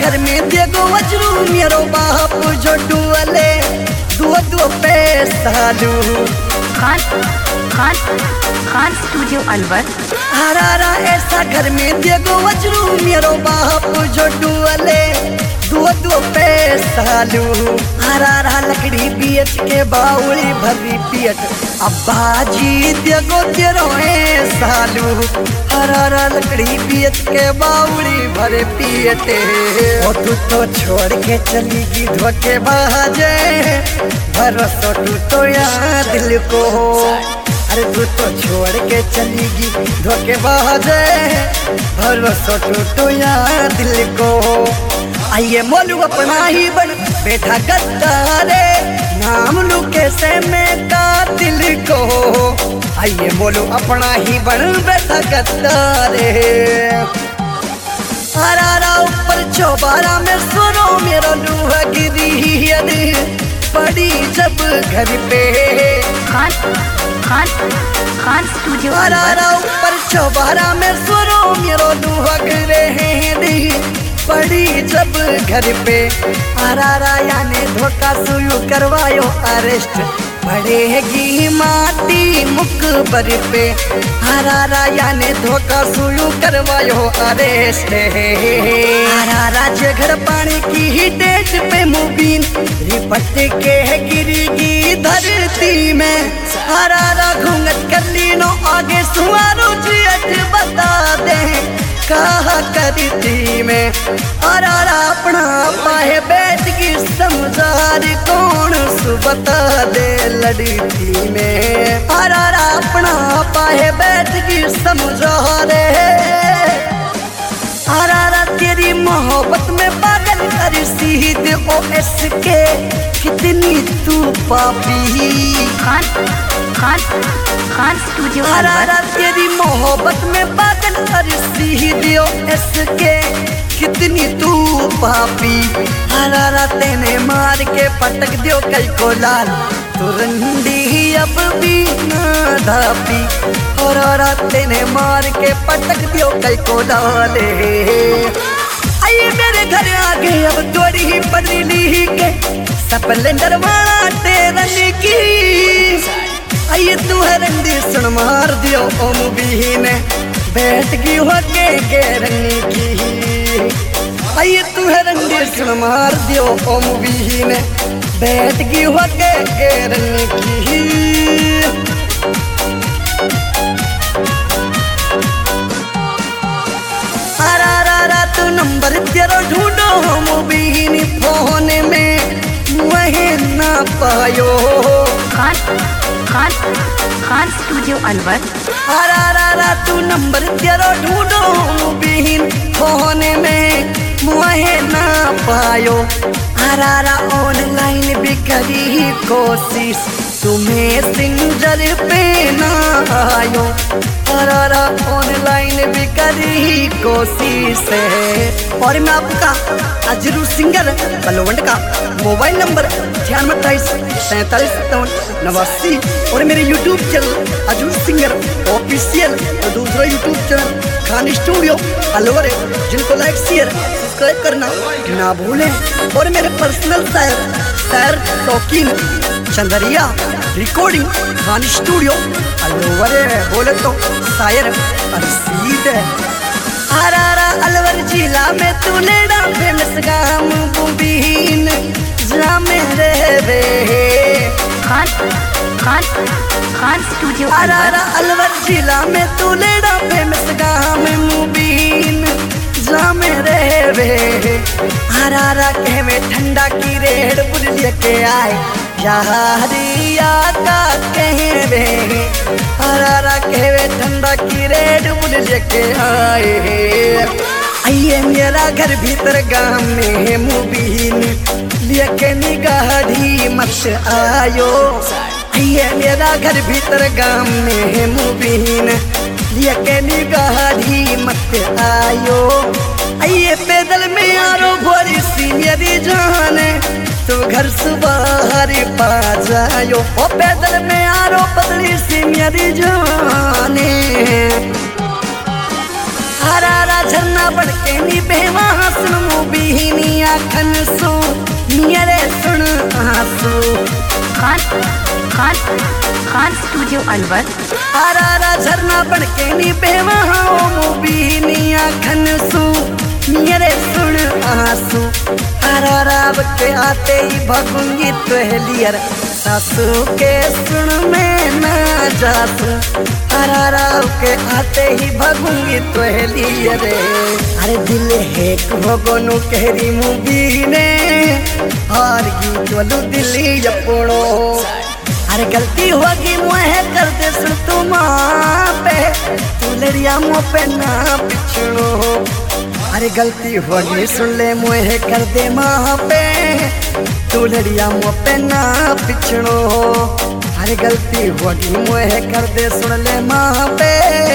घर में देगो वजरू मेरो बाप जोडू वाले दो पैसा लू खान खान खान स्टूडियो अलवर। हरारा ऐसा घर में देगो वजरू मेरो बाप जोडू वाले दो पैसा लू। हरारा लकड़ी बेच के बाउली भरी पियट अब्बा जी देगो तेरो सालू। हरारा लकड़ी बेच के बाउली भरे पियटे ओ तू तो छोड़ के चलीगी धोखे बाजे भरोसा तू तो यार दिल को। अरे तू तो छोड़ के चलीगी धोखे बाजे भरोसा तू तो यार दिल को। आइए मोलू अपना ही बन बैठा गद्दारे नाम लू कैसे में का दिल को। आइए मोलू अपना ही बन बैठा गद्दारे। हरारा ऊपर चौबारा में सुनो मेरा लूहा गिरी पड़ी जब घर पे खान खान खान स्टूडियो। हरारा ऊपर चौबारा में सुनो मेरा लूहा गिरी पड़ी जब घर पे। हरारा याने धोखा सुयू करवायो अरेस्ट पड़ेगी माटी मुकबर पे। हरारा याने धोखा सुयू करवायो अरेस्ट। हरारा जगह पानी की ही डेट पे मुबीन रिपट के गिरेगी धरती में। हरारा घूंघट कर लीनो आगे सुहारो जियट बता दे कहा करती में। हरारा अपना पाए बैठ की समझार कौन सु बता दे लड़ती में। हरारा अपना पाए बैठ की समझार। हरारा तेरी मोहब्बत में पागल कर सीध ओएस के कितनी तू पापी। खान खान खान स्टूडियो। हरारा तेरी मोहब्बत में पागल कर सीध ओएस के कितनी तू पापी। हरारा तेने मार के पटक दियो कई को लाल तुरंडी अब भी ना धापी। हरारा तेने मार के पटक दियो कई को लाले। आइए मेरे घर आगे अब थोड़ी ही पढ़ी ली के स्प्लेंडर वाला तेरन की। आइए तू है रंडी सुन मार दियो ओम भी ने बैठ गई हो के रंगी की। आइए तू है रंडी सुन मार दियो ओम भी ने बैठ गई हो के रंगी की। हरारा तू नंबर तेरो ढूंढो मोबाइल फोन में वही ना पायो। खान खान खान स्टूडियो अलवर। हरारा तू नंबर तेरो ढूंढो मोबाइल फोन में वही ना पायो। हरारा ऑनलाइन भी करी कोशिश तुम्हें सिंजर पे ना आयो। हरारा ऑनलाइन भी करी कोशिश है। और मैं आपका अजरू सिंगर बलवंड का मोबाइल नंबर 9647475789 और मेरे YouTube channel Ajru singer official और दूसरा YouTube channel Khan studio Alwar है जिनको लाइक शेयर सब्सक्राइब करना ना भूलें। और मेरे पर्सनल शायर शौकीन चंदरिया रिकॉर्डिंग खान स्टूडियो अलवर बोले तो शायर अरसीद है। हरारा अलवर जिला में तू लेडा फेमस गाम बुबीन जहाँ में रहवे। खान खान खान स्टूडियो। हरारा अलवर जिला में तू लेडा फेमस गाम मुबीन जहाँ में रहवे। हरारा कहवे ठंडा की रेड़ बुलिया के आए यारिया का कहवे। हरारा कहवे ठंडा की रेड बुल लेके आए। आइए मेरा घर भीतर गाँव में मुबीन लेके निगाढ़ी मत आयो। आइए मेरा घर भीतर गाँव में मुबीन लेके निगाढ़ी मत आयो। आइए पैदल में यारो भोरी सी मेरी जान तो घर सुबह पा जायो। ओ पैदल में यारो पतली सी मेरी जाने। हरारा झरना झरना बन के नी बेवा सुन मुबीनी आखन सो मेरे सुन आंसू खान खान खान स्टूडियो अनवर। आरा झरना बन के नी बेवा मुबीनी आखन सो मेरे सुन आंसू आराब के आते ही भगूंगी तोहलियर सासू के सुन में ना जासू आराब के आते ही भगूंगी तोहलियर अरे दिल है भगोनु कहरी मुबीने और गीत वालू दिल्ली जपड़ो अरे गलती होगी मुहे कर दे सुन तुम पे तू लड़िया मुँह पे ना पिछड़ो अरे गलती होगी सुन ले मुहे कर दे माँ पे तू लड़िया मुँह पे ना पिछड़ो अरे गलती होगी मुहे कर दे सुन ले माँ पे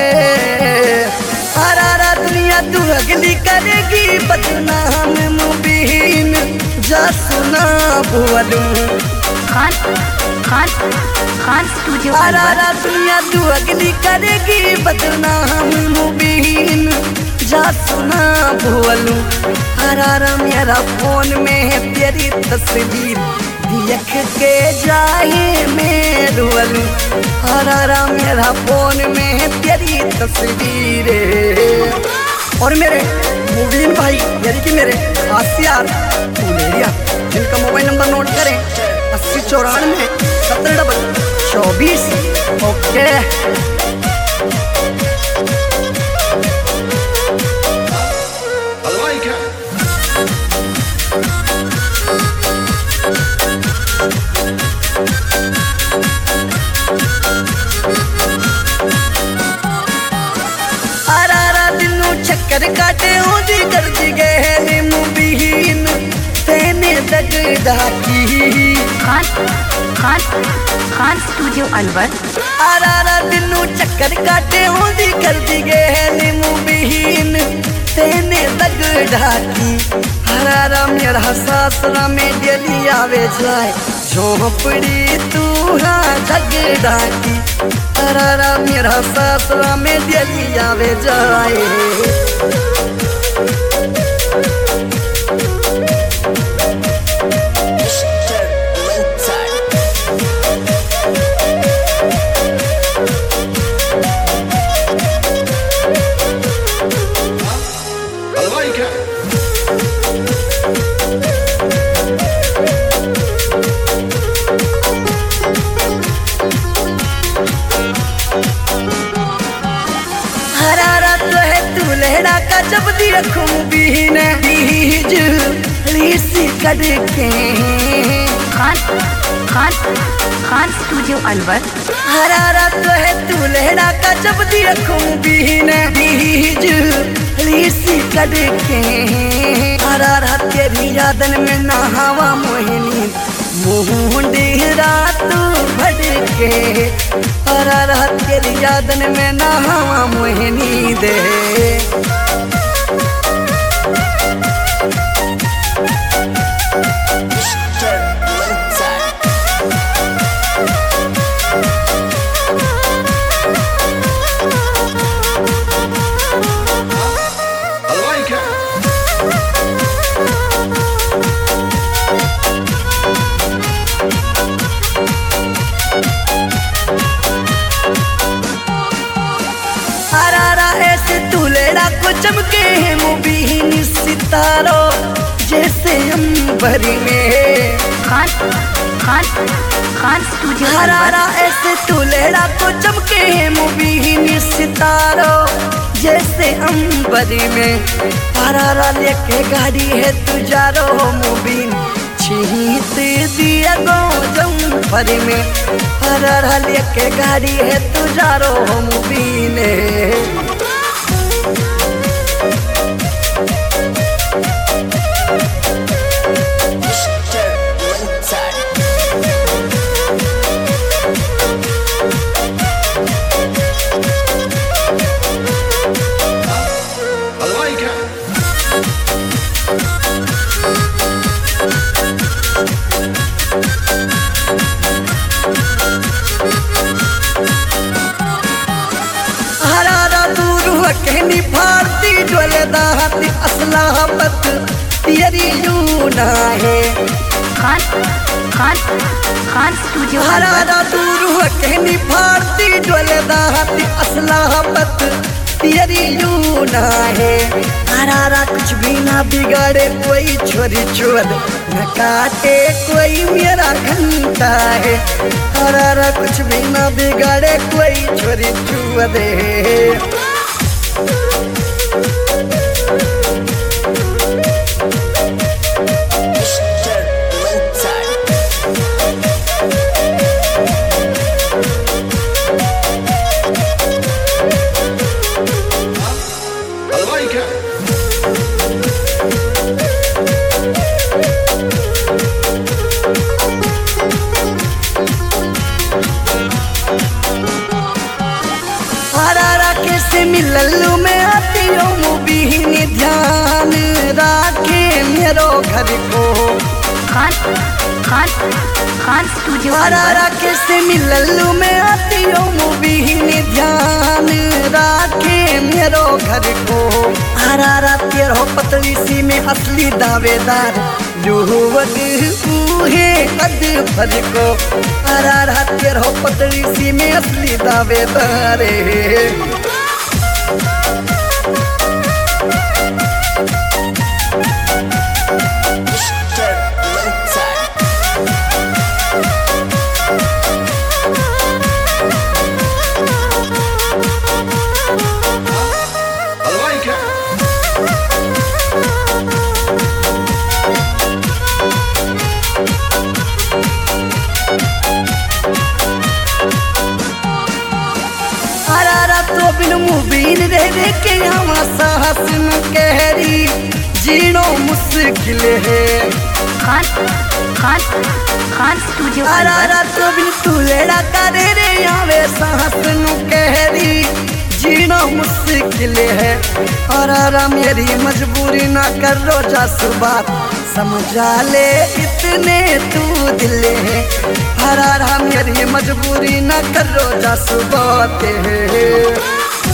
आरा दुनिया तू अगली करेगी बदनाम मुबीन जा सुना बोलू खान खान खान स्टूडियो आरा अनवर। दुनिया तू अगली करेगी बदनाम मुबीन जा सुना बोलू आरा मेरा फोन में है तेरी तस्वीर देख के जाए मैं रोलू आरा मेरा फोन में है तेरी तस्वीर और मेरे मुबीन भाई यानी कि मेरे आसियार फुलेरिया जिनका मोबाइल नंबर नोट करें 8094 70 ओके। चक्कर काटे ओदी कर दी गए मुबीन तेने दग डाकी खान खान खान स्टूडियो अनवर। आरा दिनू चक्कर काटे ओदी कर दी गए मुबीन तेने दग डाकी आरा मेरा सासरा में डेली आवे जाए झोपड़ी तू हाँ जग डाकी आरा मेरा सासरा में डेली आवे जाए का जब दिया खूबी ने बीज लीसी कट के खान खान खान स्टूडियो अनवर। हरारा तो है तू लहरा का जब दिया खूबी ने बीज लीसी कट के हरारा तेरी यादन में नहावा मोहिनी मुंडी रात भर के हरारा तेरी यादन में नहावा मोहिनी दे को चमके मुबीन सितारो जैसे अंबर में खान खान खान स्टूडियो हरारा ऐसे तू लहरा को चमके मुबीन सितारो जैसे अंबर में हरारा लेके गाड़ी है तू जा रो मुबीन छीत दिया गो जंफर में हरारा लेके गाड़ी है तू जा रो मुबीन कहनी भारती डोले दाती असलाहबत तेरी यूना है खान खान खान स्टूडियो अलवर हरारा दूर हो कहनी भारती डोले दाती असलाहबत तेरी यूना है हरारा कुछ भी ना बिगाड़े कोई छोरी चोर न काटे कोई मेरा घंटा है हरारा कुछ भी ना बिगाड़े कोई छोरी चोर है से मिललू में आती हूँ मुबीनी ध्यान राखे मेरो घर को खान खान खान स्टूडियो हरारा के से मिललू में आती हूँ मुबीनी ध्यान राखे मेरो घर को हरारा तेरो पतली सी में असली दावेदार युवक है अद भर को हरारा तेरो पतली सी में असली दावेदार है तो बिन मुबीन रह के हम साहस न कहरी जीनो मुश्किल है खान खान खान स्टूडियो हरारा तो बिन तू लेड़ा करे रे आवे साहस न कहरी जीनो मुश्किल है हरारा मेरी मजबूरी ना कर रोजा सुबात समझा ले इतने तू दिल है हरारा मेरी मजबूरी ना कर रोजा सुबात है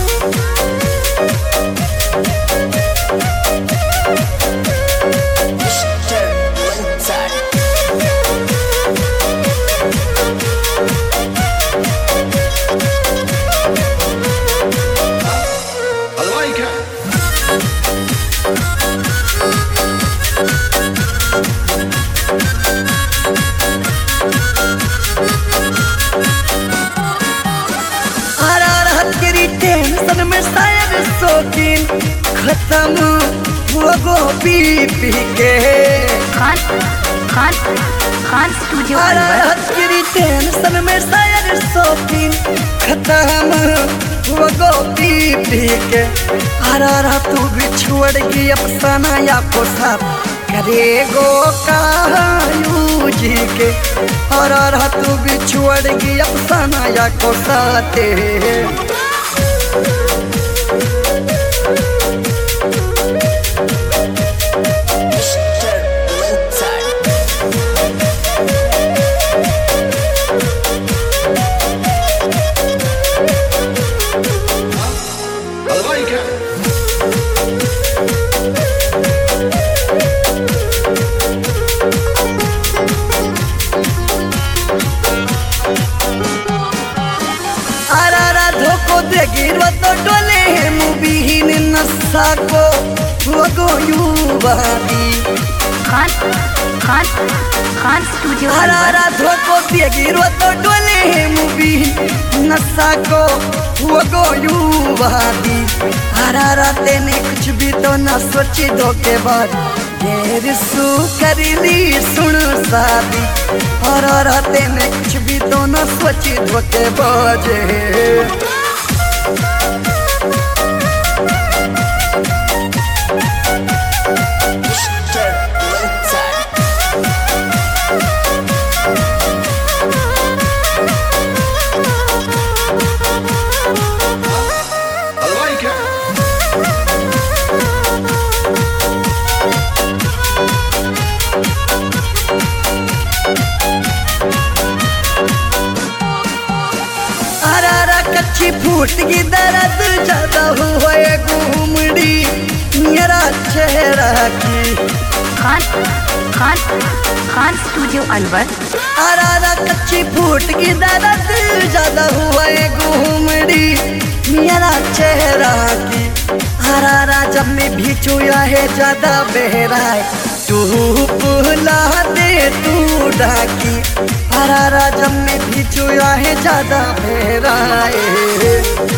टेंशन में शायद शौकीन खत्म हुआ गोपी पी के खान खान खान स्टूडियो अलवर तेरी टेंशन में शायद शौकीन खत्म हुआ गोपी पी के हरारा तू भी छोड़ गई अफसाना या को साथ करेगो कहां जी के हरारा तू भी छोड़ गई अफसाना या को साथ गिरवा तो डोले है मुबीन नशा को वो युवादी खान खान खान स्टूडियो हरारा धोको दिए गिरवा तो डोले है मुबीन नशा को वो युवादी हरारा तेने कुछ भी तो ना सोची धोखेबाज गैर सू कर ली सुन शादी हरारा तेने कुछ भी तो ना सोची धोखेबाज कच्ची फूट की दर्द ज्यादा हुए घूमड़ी खान खान खान स्टूडियो अलवर। आरारा कच्ची फूट की दर्द ज्यादा हुआ है घूमड़ी मेरा चेहरा की। आरारा जब मैं भी चुया है ज्यादा बहरा है तू पुला दे तू ढाकी। आरारा जब मैं भी चुया है ज्यादा बहरा है।